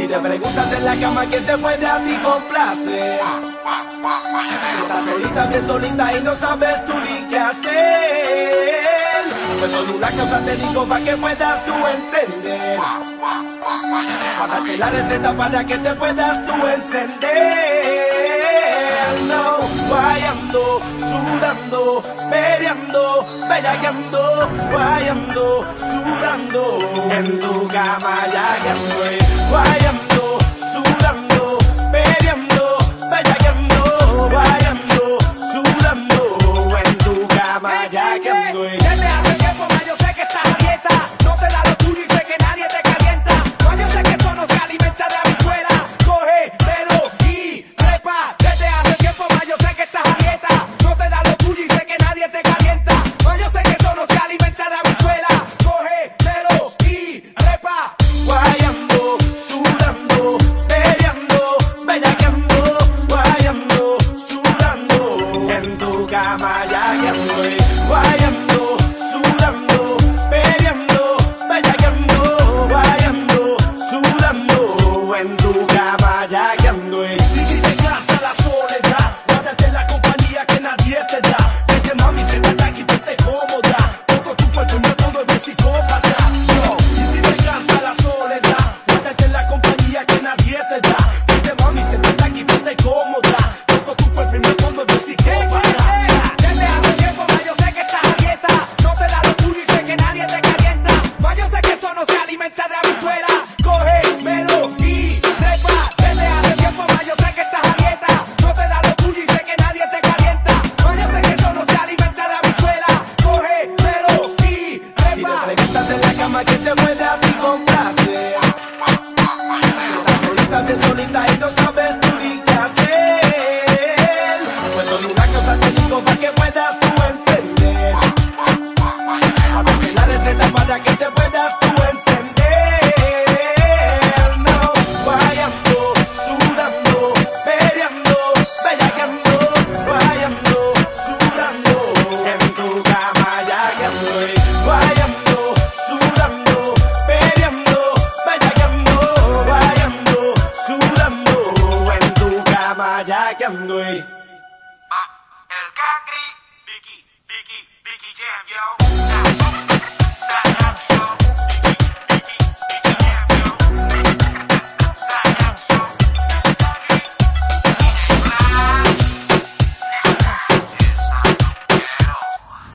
Si te preguntas en la cama quién te puede a ti complacer, estás solita, bien solita y no sabes tú ni qué hacer. Pues son unas cosas te digo para que puedas tú entender, para darte la receta para que te puedas tú encender. No, guayando, sudando, peleando, bellaqueando, guayando, sudando, en tu cama ya que estoy. Guayando, sudando, peleando, bellaqueando, guayando, sudando, en tu cama ya que estoy. Desde hace tiempo más yo sé que estás a dieta, no te da lo tuyo y sé que nadie te calienta. Más yo sé que eso no se alimenta de habichuela, coge, pelo y trepa. Desde hace tiempo más yo sé que estás a dieta, no te da lo tuyo y sé que nadie te calienta. Más yo sé que eso no se alimenta de habichuela, coge, pelo y trepa. Guayando, sudando, peleando, bellaqueando, guayando, sudando, en tu cama ya que estoy. Guayando, sudando, peleando, bellaqueando, guayando, sudando, en tu cama ya que estoy. Y si te cansa la soledad, guárdate la compañía que nadie te da. Vete mami, siéntate aquí, ponte cómoda, toco tu cuerpo y me pongo de psicópata. Yo, y si te cansa la soledad, guárdate la compañía que nadie te da. Vete mami, siéntate aquí, ponte cómoda, toco tu cuerpo y me pongo de psicópata. Desde hace tiempo más yo sé que estás a dieta, no te da lo tuyo y sé que nadie te calienta. Más yo sé que eso no se alimenta de habichuela, coge, melo y trepa. Desde hace tiempo más yo sé que estás a dieta, no te da lo tuyo y sé que nadie te calienta. Más yo sé que eso no se alimenta de habichuela, coge, melo y Si te trepa. preguntas en la cama quién te puede a ti complacer, estás solita, bien solita y no sabes tú ni qué hacer. Pues son unas cosas te digo para que puedas tú entender, para darte la receta para que te puedas tú encender. No, guayando, sudando, peleando, bellaqueando, guayando, sudando, en tu cama ya que estoy. Guayando, sudando, peleando, bellaqueando, guayando, sudando, en tu cama ya que estoy. El Cangri, Vicky Jam, yo.